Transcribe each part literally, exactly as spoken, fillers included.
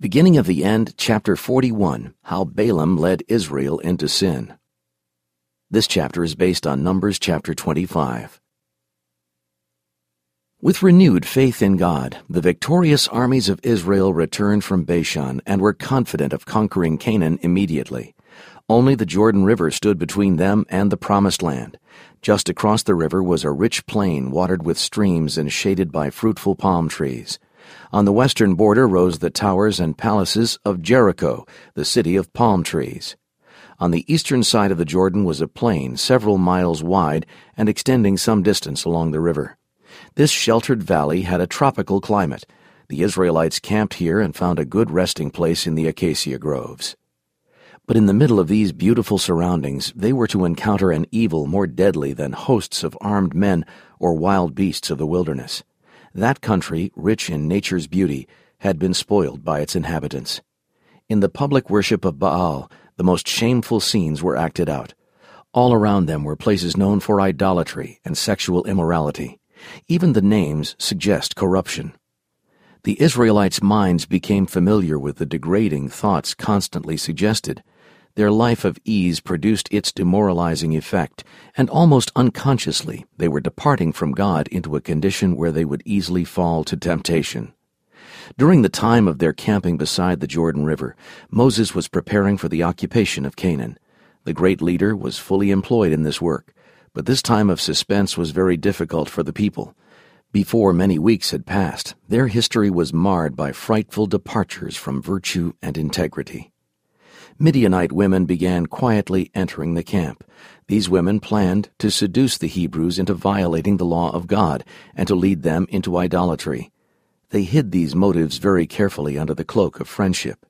Beginning of the End, Chapter forty-one, How Balaam Led Israel into Sin. This chapter is based on Numbers chapter twenty-five. With renewed faith in God, the victorious armies of Israel returned from Bashan and were confident of conquering Canaan immediately. Only the Jordan River stood between them and the Promised Land. Just across the river was a rich plain watered with streams and shaded by fruitful palm trees. On the western border rose the towers and palaces of Jericho, the city of palm trees. On the eastern side of the Jordan was a plain several miles wide and extending some distance along the river. This sheltered valley had a tropical climate. The Israelites camped here and found a good resting place in the acacia groves. But in the middle of these beautiful surroundings, they were to encounter an evil more deadly than hosts of armed men or wild beasts of the wilderness. That country, rich in nature's beauty, had been spoiled by its inhabitants. In the public worship of Baal, the most shameful scenes were acted out. All around them were places known for idolatry and sexual immorality. Even the names suggest corruption. The Israelites' minds became familiar with the degrading thoughts constantly suggested. Their life of ease produced its demoralizing effect, and almost unconsciously they were departing from God into a condition where they would easily fall to temptation. During the time of their camping beside the Jordan River, Moses was preparing for the occupation of Canaan. The great leader was fully employed in this work, but this time of suspense was very difficult for the people. Before many weeks had passed, their history was marred by frightful departures from virtue and integrity. Midianite women began quietly entering the camp. These women planned to seduce the Hebrews into violating the law of God and to lead them into idolatry. They hid these motives very carefully under the cloak of friendship.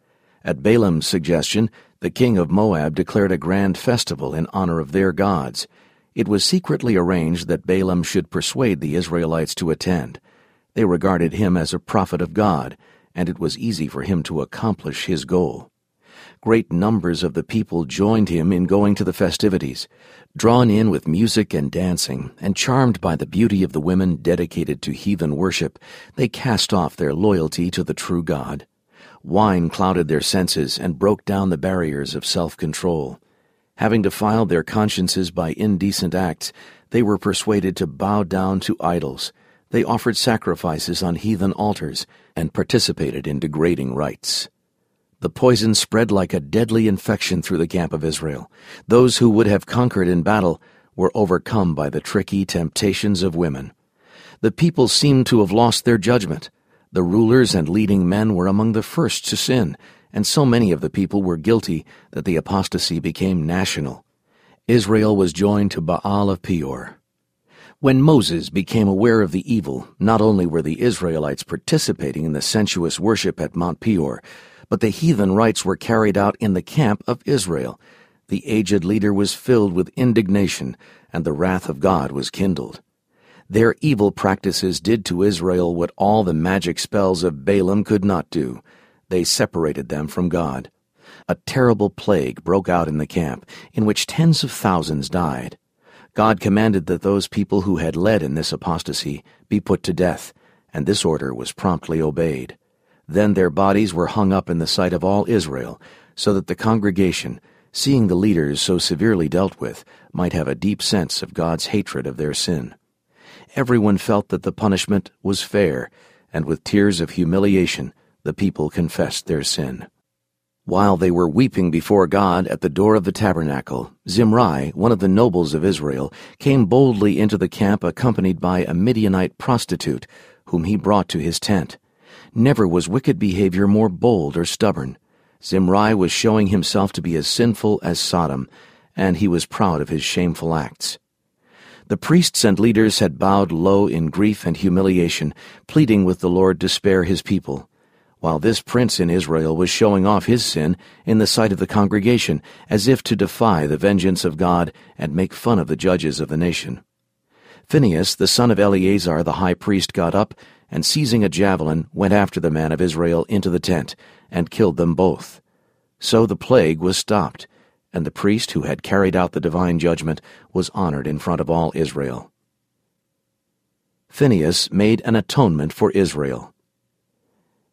At Balaam's suggestion, the king of Moab declared a grand festival in honor of their gods. It was secretly arranged that Balaam should persuade the Israelites to attend. They regarded him as a prophet of God, and it was easy for him to accomplish his goal. Great numbers of the people joined him in going to the festivities. Drawn in with music and dancing, and charmed by the beauty of the women dedicated to heathen worship, they cast off their loyalty to the true God. Wine clouded their senses and broke down the barriers of self-control. Having defiled their consciences by indecent acts, they were persuaded to bow down to idols. They offered sacrifices on heathen altars and participated in degrading rites. The poison spread like a deadly infection through the camp of Israel. Those who would have conquered in battle were overcome by the tricky temptations of women. The people seemed to have lost their judgment. The rulers and leading men were among the first to sin, and so many of the people were guilty that the apostasy became national. Israel was joined to Baal of Peor. When Moses became aware of the evil, not only were the Israelites participating in the sensuous worship at Mount Peor, but the heathen rites were carried out in the camp of Israel. The aged leader was filled with indignation, and the wrath of God was kindled. Their evil practices did to Israel what all the magic spells of Balaam could not do. They separated them from God. A terrible plague broke out in the camp, in which tens of thousands died. God commanded that those people who had led in this apostasy be put to death, and this order was promptly obeyed. Then their bodies were hung up in the sight of all Israel, so that the congregation, seeing the leaders so severely dealt with, might have a deep sense of God's hatred of their sin. Everyone felt that the punishment was fair, and with tears of humiliation the people confessed their sin. While they were weeping before God at the door of the tabernacle, Zimri, one of the nobles of Israel, came boldly into the camp accompanied by a Midianite prostitute, whom he brought to his tent. Never was wicked behavior more bold or stubborn. Zimri was showing himself to be as sinful as Sodom, and he was proud of his shameful acts. The priests and leaders had bowed low in grief and humiliation, pleading with the Lord to spare his people, while this prince in Israel was showing off his sin in the sight of the congregation, as if to defy the vengeance of God and make fun of the judges of the nation. Phinehas, the son of Eleazar the high priest, got up, and seizing a javelin, went after the man of Israel into the tent, and killed them both. So the plague was stopped, and the priest who had carried out the divine judgment was honored in front of all Israel. Phinehas made an atonement for Israel.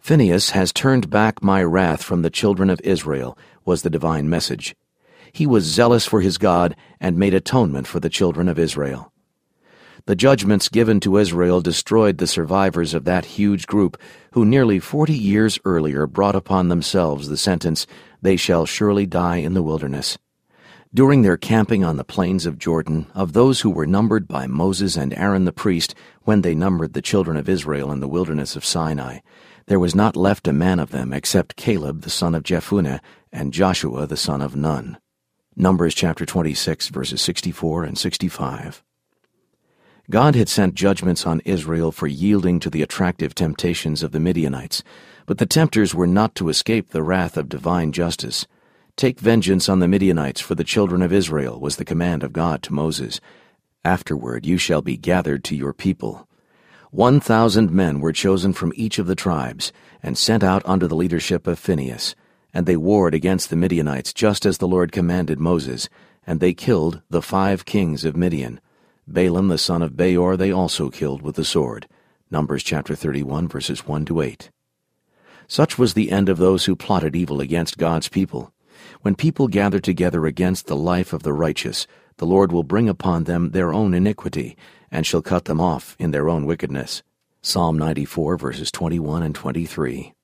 "Phinehas has turned back my wrath from the children of Israel," was the divine message. He was zealous for his God and made atonement for the children of Israel. The judgments given to Israel destroyed the survivors of that huge group who nearly forty years earlier brought upon themselves the sentence, "They shall surely die in the wilderness." During their camping on the plains of Jordan, of those who were numbered by Moses and Aaron the priest when they numbered the children of Israel in the wilderness of Sinai, there was not left a man of them except Caleb the son of Jephunneh and Joshua the son of Nun. Numbers chapter twenty-six, verses sixty-four and sixty-five. God had sent judgments on Israel for yielding to the attractive temptations of the Midianites, but the tempters were not to escape the wrath of divine justice. "Take vengeance on the Midianites for the children of Israel," was the command of God to Moses. "Afterward you shall be gathered to your people." One thousand men were chosen from each of the tribes and sent out under the leadership of Phinehas, and they warred against the Midianites just as the Lord commanded Moses, and they killed the five kings of Midian. Balaam the son of Beor they also killed with the sword. Numbers chapter thirty-one, verses one to eight. Such was the end of those who plotted evil against God's people. When people gather together against the life of the righteous, the Lord will bring upon them their own iniquity, and shall cut them off in their own wickedness. Psalm ninety-four, verses twenty-one and twenty-three.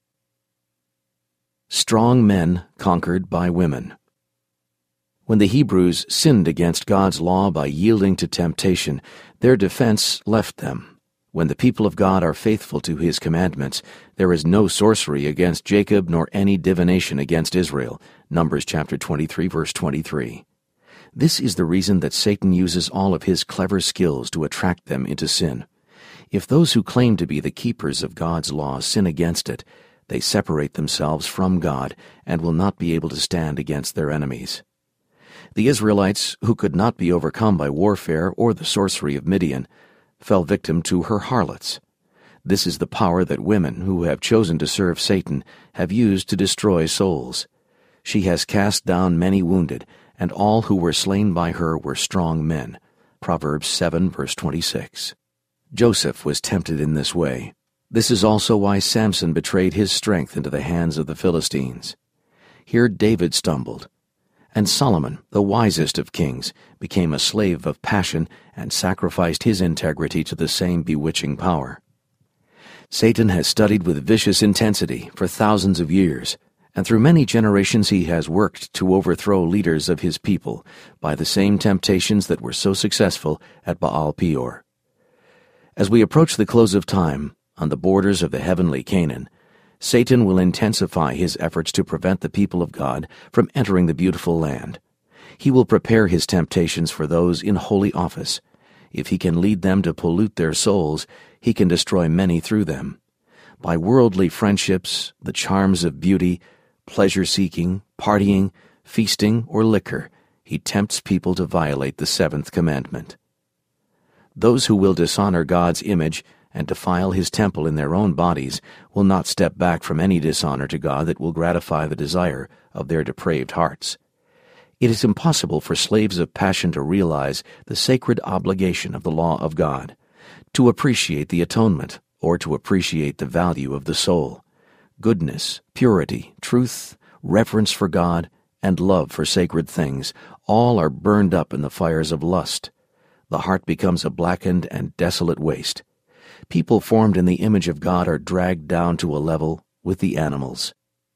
Strong men conquered by women. When the Hebrews sinned against God's law by yielding to temptation, their defense left them. When the people of God are faithful to his commandments, there is no sorcery against Jacob nor any divination against Israel. Numbers chapter twenty-three, verse twenty-three. This is the reason that Satan uses all of his clever skills to attract them into sin. If those who claim to be the keepers of God's law sin against it, they separate themselves from God and will not be able to stand against their enemies. The Israelites, who could not be overcome by warfare or the sorcery of Midian, fell victim to her harlots. This is the power that women who have chosen to serve Satan have used to destroy souls. She has cast down many wounded, and all who were slain by her were strong men. Proverbs seven, verse twenty-six. Joseph was tempted in this way. This is also why Samson betrayed his strength into the hands of the Philistines. Here David stumbled. And Solomon, the wisest of kings, became a slave of passion and sacrificed his integrity to the same bewitching power. Satan has studied with vicious intensity for thousands of years, and through many generations he has worked to overthrow leaders of his people by the same temptations that were so successful at Baal Peor. As we approach the close of time, on the borders of the heavenly Canaan, Satan will intensify his efforts to prevent the people of God from entering the beautiful land. He will prepare his temptations for those in holy office. If he can lead them to pollute their souls, he can destroy many through them. By worldly friendships, the charms of beauty, pleasure-seeking, partying, feasting, or liquor, he tempts people to violate the seventh commandment. Those who will dishonor God's image and defile his temple in their own bodies will not step back from any dishonor to God that will gratify the desire of their depraved hearts. It is impossible for slaves of passion to realize the sacred obligation of the law of God, to appreciate the atonement, or to appreciate the value of the soul. Goodness, purity, truth, reverence for God, and love for sacred things, all are burned up in the fires of lust. The heart becomes a blackened and desolate waste. People formed in the image of God are dragged down to a level with the animals.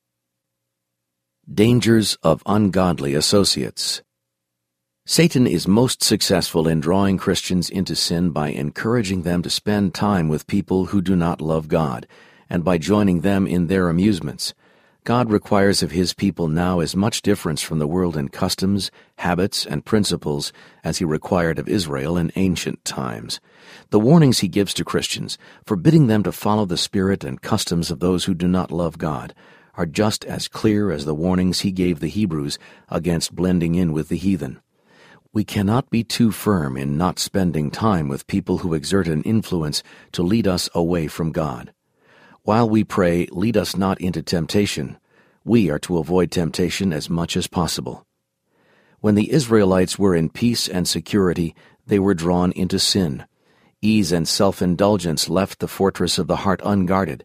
Dangers of ungodly associates. Satan is most successful in drawing Christians into sin by encouraging them to spend time with people who do not love God, and by joining them in their amusements. God requires of his people now as much difference from the world in customs, habits, and principles as he required of Israel in ancient times. The warnings he gives to Christians, forbidding them to follow the spirit and customs of those who do not love God, are just as clear as the warnings he gave the Hebrews against blending in with the heathen. We cannot be too firm in not spending time with people who exert an influence to lead us away from God. While we pray, "Lead us not into temptation," we are to avoid temptation as much as possible. When the Israelites were in peace and security, they were drawn into sin. Ease and self-indulgence left the fortress of the heart unguarded,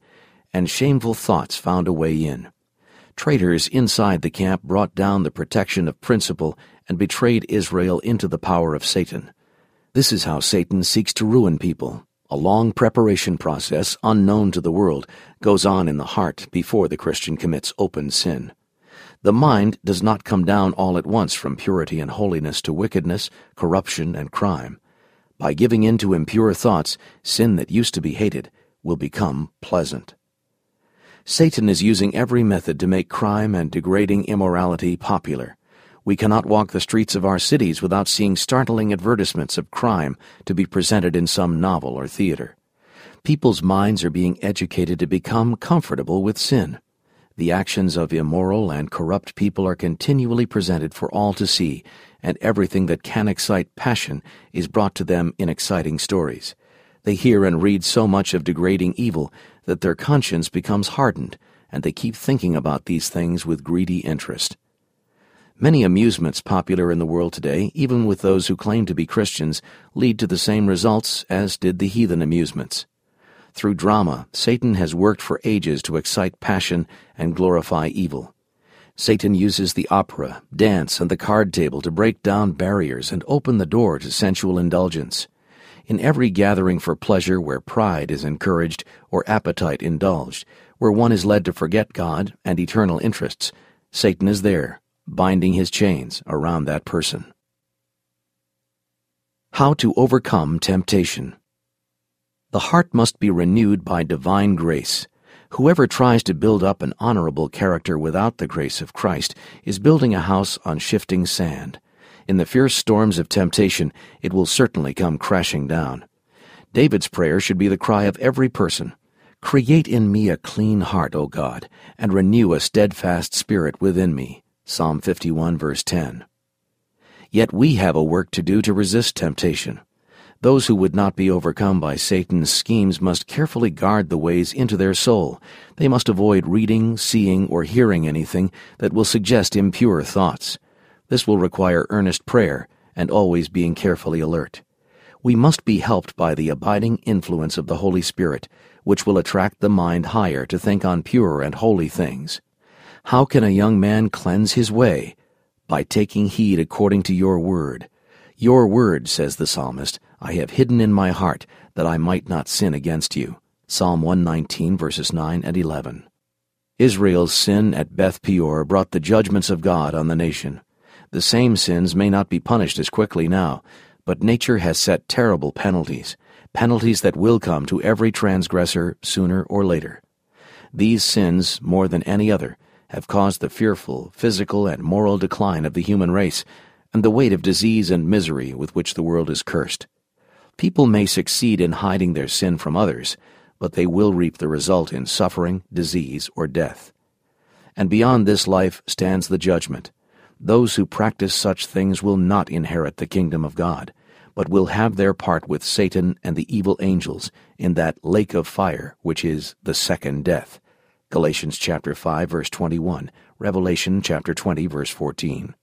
and shameful thoughts found a way in. Traitors inside the camp brought down the protection of principle and betrayed Israel into the power of Satan. This is how Satan seeks to ruin people. A long preparation process, unknown to the world, goes on in the heart before the Christian commits open sin. The mind does not come down all at once from purity and holiness to wickedness, corruption, and crime. By giving in to impure thoughts, sin that used to be hated will become pleasant. Satan is using every method to make crime and degrading immorality popular. We cannot walk the streets of our cities without seeing startling advertisements of crime to be presented in some novel or theater. People's minds are being educated to become comfortable with sin. The actions of immoral and corrupt people are continually presented for all to see, and everything that can excite passion is brought to them in exciting stories. They hear and read so much of degrading evil that their conscience becomes hardened, and they keep thinking about these things with greedy interest. Many amusements popular in the world today, even with those who claim to be Christians, lead to the same results as did the heathen amusements. Through drama, Satan has worked for ages to excite passion and glorify evil. Satan uses the opera, dance, and the card table to break down barriers and open the door to sensual indulgence. In every gathering for pleasure where pride is encouraged or appetite indulged, where one is led to forget God and eternal interests, Satan is there, binding his chains around that person. How to overcome temptation. The heart must be renewed by divine grace. Whoever tries to build up an honorable character without the grace of Christ is building a house on shifting sand. In the fierce storms of temptation, it will certainly come crashing down. David's prayer should be the cry of every person. Create in me a clean heart, O God, and renew a steadfast spirit within me. Psalm fifty-one, verse ten. Yet we have a work to do to resist temptation. Those who would not be overcome by Satan's schemes must carefully guard the ways into their soul. They must avoid reading, seeing, or hearing anything that will suggest impure thoughts. This will require earnest prayer and always being carefully alert. We must be helped by the abiding influence of the Holy Spirit, which will attract the mind higher to think on pure and holy things. How can a young man cleanse his way? By taking heed according to your word. Your word, says the psalmist, I have hidden in my heart, that I might not sin against you. Psalm one nineteen, verses nine and eleven. Israel's sin at Beth Peor brought the judgments of God on the nation. The same sins may not be punished as quickly now, but nature has set terrible penalties, penalties that will come to every transgressor sooner or later. These sins, more than any other, have caused the fearful physical and moral decline of the human race and the weight of disease and misery with which the world is cursed. People may succeed in hiding their sin from others, but they will reap the result in suffering, disease, or death. And beyond this life stands the judgment. Those who practice such things will not inherit the kingdom of God, but will have their part with Satan and the evil angels in that lake of fire which is the second death. Galatians chapter five, verse twenty-one, Revelation chapter twenty, verse fourteen.